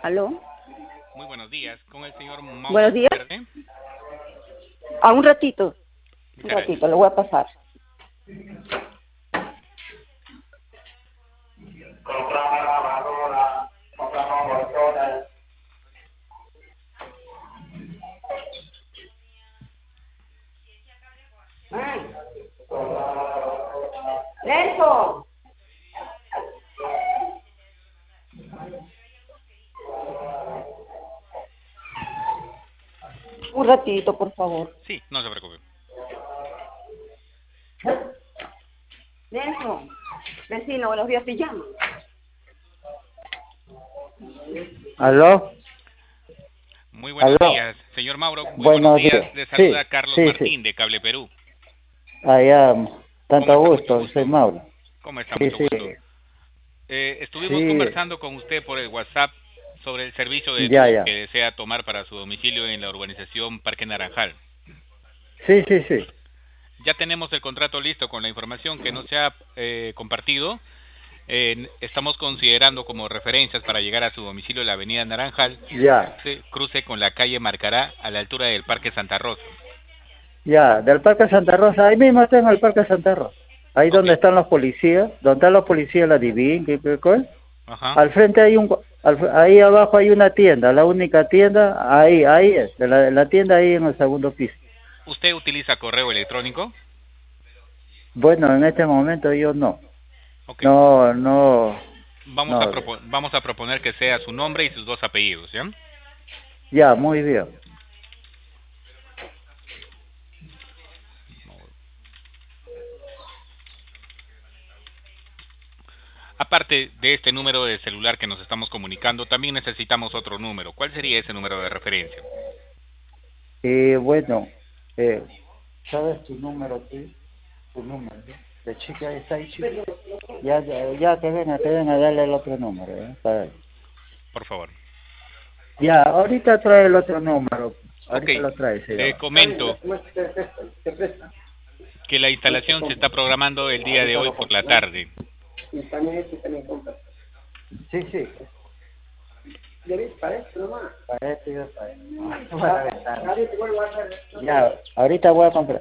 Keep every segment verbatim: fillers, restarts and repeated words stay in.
¿Aló? Muy buenos días, con el señor Mauro Buenos días. Valverde. A un ratito. Un Muchas ratito, gracias. lo voy a pasar. ¡Eso! Un ratito, por favor. Sí, no se preocupe. Nelson, vecino, buenos días, te llamo. ¿Aló? Muy buenos ¿Aló? días, señor Mauro. Muy buenos Buenos días. días. Le Sí, saluda Carlos sí, sí. Martín de Cable Perú. Allá, ¿Cómo tanto está? Mucho gusto, soy gusto. Mauro. ¿Cómo está? Sí, Mucho sí, gusto. Eh, estuvimos sí, conversando con usted por el WhatsApp sobre el servicio de ya, dúo ya. que desea tomar para su domicilio en la urbanización Parque Naranjal. Sí, sí, sí. Ya tenemos el contrato listo con la información que no se ha eh, compartido. Eh, estamos considerando como referencias para llegar a su domicilio la avenida Naranjal, Ya, se cruce con la calle Marcará a la altura del Parque Santa Rosa. ya. Del Parque Santa Rosa, ahí mismo está en el Parque Santa Rosa. Ahí Ok, donde están los policías, donde están los policías, la Divin, ¿qué, qué, qué? ajá. Al frente hay un, al- ahí abajo hay una tienda, la única tienda, ahí, ahí es, de la, la tienda ahí en el segundo piso. ¿Usted utiliza correo electrónico? Bueno, en este momento yo no, Ok, no, no, vamos a, no. propo vamos a proponer que sea su nombre y sus dos apellidos, ¿ya? Ya, muy bien. Aparte de este número de celular que nos estamos comunicando, también necesitamos otro número. ¿Cuál sería ese número de referencia? Y bueno, eh, ¿sabes tu número, sí? Tu número, ¿sí? De chica está ahí, chica. Ya, ya, ya que venga, que venga, dale el otro número, ¿eh? Para- Por favor. Ya, ahorita trae el otro número. Ok, Ahorita lo trae, sí. le comento que la instalación se está programando el día de Ahorita hoy lo por compro. la tarde. Y también este también compra. Sí, sí. Para esto nomás. Para esto yo para esto. Para aventar. Ya, ahorita voy a comprar.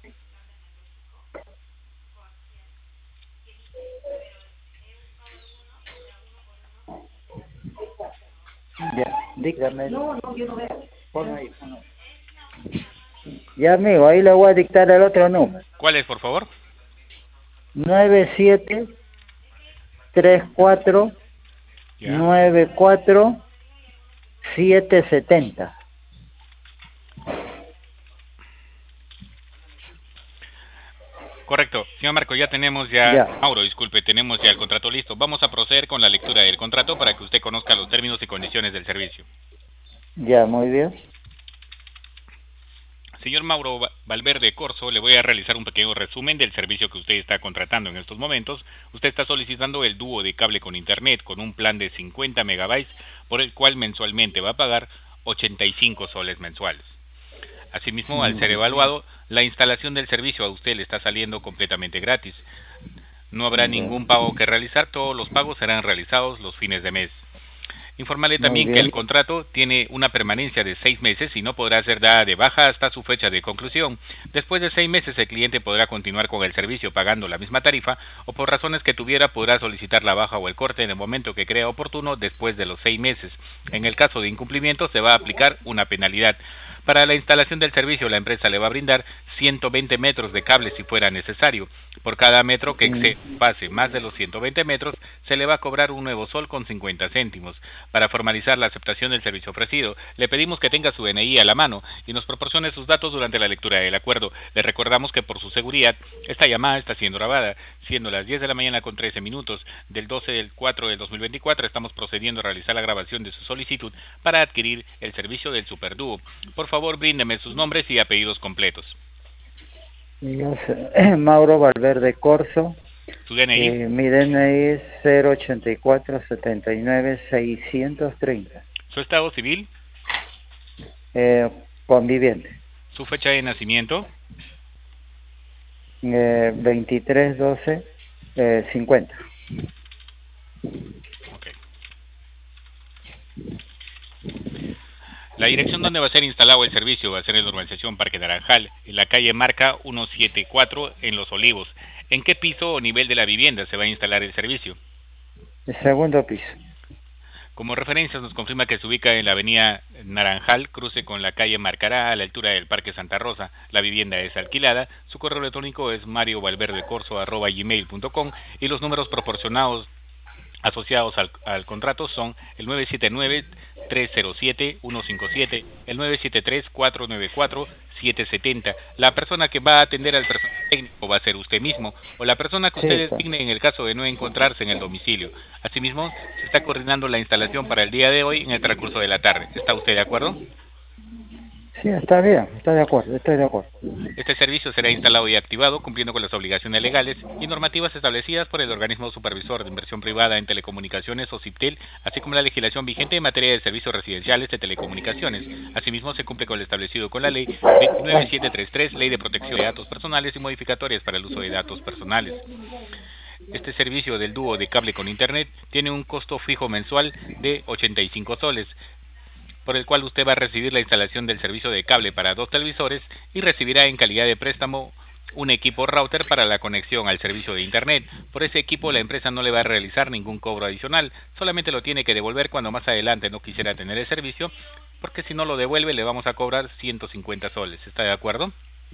Ya, dígame. No, no, yo no veo. Ponme ahí, ponme ahí. Ya, amigo, ahí le voy a dictar el otro número. ¿Cuál es, por favor? nueve siete tres cuatro Ya. nueve cuatro siete setenta. Correcto. Señor Marco, ya tenemos ya, Ya, Mauro, disculpe, tenemos ya el contrato listo. Vamos a proceder con la lectura del contrato para que usted conozca los términos y condiciones del servicio. ya, muy bien. Señor Mauro Valverde Corso, le voy a realizar un pequeño resumen del servicio que usted está contratando en estos momentos. Usted está solicitando el dúo de cable con internet con un plan de cincuenta megabytes por el cual mensualmente va a pagar ochenta y cinco soles mensuales. Asimismo, al ser Mm, evaluado, la instalación del servicio a usted le está saliendo completamente gratis. No habrá ya, ningún pago que realizar, todos los pagos serán realizados los fines de mes. Informarle muy también que bien. el contrato tiene una permanencia de seis meses y no podrá ser dada de baja hasta su fecha de conclusión. Después de seis meses el cliente podrá continuar con el servicio pagando la misma tarifa o por razones que tuviera podrá solicitar la baja o el corte en el momento que crea oportuno después de los seis meses. En el caso de incumplimiento se va a aplicar una penalidad. Para la instalación del servicio la empresa le va a brindar ciento veinte metros de cable si fuera necesario. Por cada metro que Mm, se pase más de los ciento veinte metros se le va a cobrar un nuevo sol con cincuenta céntimos. Para formalizar la aceptación del servicio ofrecido, le pedimos que tenga su D N I a la mano y nos proporcione sus datos durante la lectura del acuerdo. Le recordamos que por su seguridad, esta llamada está siendo grabada, siendo las diez de la mañana con trece minutos del doce del cuatro del dos mil veinticuatro, estamos procediendo a realizar la grabación de su solicitud para adquirir el servicio del Superdúo. Por favor, bríndeme sus nombres y apellidos completos. yo sé, Mauro Valverde Corso. Su D N I, Eh, mi D N I es cero ochenta y cuatro setenta y nueve seiscientos treinta. su estado civil, Eh, conviviente. su fecha de nacimiento, Eh, veintitrés doce cincuenta. ok. La dirección donde va a ser instalado el servicio va a ser en la urbanización Parque Naranjal, en la calle Marca ciento setenta y cuatro, en Los Olivos. ¿En qué piso o nivel de la vivienda se va a instalar el servicio? El segundo piso. Como referencia nos confirma que se ubica en la avenida Naranjal, cruce con la calle Marcará, a la altura del Parque Santa Rosa. La vivienda es alquilada, su correo electrónico es mariovalverdecorso arroba gmail punto com y los números proporcionados asociados al, al contrato son el nueve siete nueve, tres cero siete, uno cinco siete, el nueve siete tres, cuatro nueve cuatro, siete siete cero. La persona que va a atender al personal técnico va a ser usted mismo o la persona que Sí, usted está. designe en el caso de no encontrarse en el domicilio. Asimismo, se está coordinando la instalación para el día de hoy en el transcurso de la tarde. ¿Está usted de acuerdo? Sí, está bien, está de acuerdo, estoy de acuerdo. Este servicio será instalado y activado cumpliendo con las obligaciones legales y normativas establecidas por el organismo supervisor de inversión privada en telecomunicaciones o CIPTEL, así como la legislación vigente en materia de servicios residenciales de telecomunicaciones. Asimismo, se cumple con lo establecido con la Ley veintinueve mil setecientos treinta y tres, Ley de Protección de Datos Personales y modificatorias para el uso de datos personales. Este servicio del dúo de cable con internet tiene un costo fijo mensual de ochenta y cinco soles, por el cual usted va a recibir la instalación del servicio de cable para dos televisores y recibirá en calidad de préstamo un equipo router para la conexión al servicio de internet. Por ese equipo la empresa no le va a realizar ningún cobro adicional, solamente lo tiene que devolver cuando más adelante no quisiera tener el servicio, porque si no lo devuelve le vamos a cobrar ciento cincuenta soles. ¿Está de acuerdo?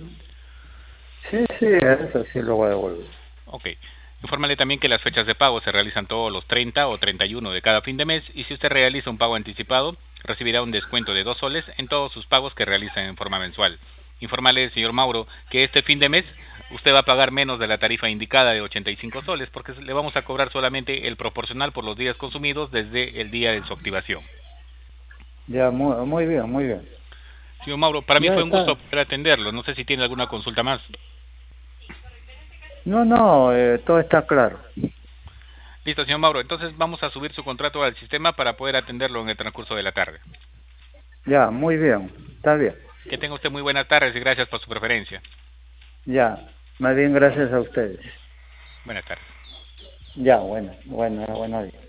Sí, sí, eso sí lo voy a devolver. Ok. Infórmale también que las fechas de pago se realizan todos los treinta o treinta y uno de cada fin de mes y si usted realiza un pago anticipado, recibirá un descuento de dos soles en todos sus pagos que realiza en forma mensual. Infórmale, señor Mauro, que este fin de mes usted va a pagar menos de la tarifa indicada de ochenta y cinco soles porque le vamos a cobrar solamente el proporcional por los días consumidos desde el día de su activación. Ya, muy, muy bien, muy bien. Señor Mauro, para mí Ya fue un está. gusto poder atenderlo. No sé si tiene alguna consulta más. No, no, eh, todo está claro. Listo, señor Mauro. Entonces vamos a subir su contrato al sistema para poder atenderlo en el transcurso de la tarde. Ya, muy bien, está bien. Que tenga usted muy buenas tardes y gracias por su preferencia. Ya, más bien gracias a ustedes. Buenas tardes. Ya, bueno, bueno, buenos días.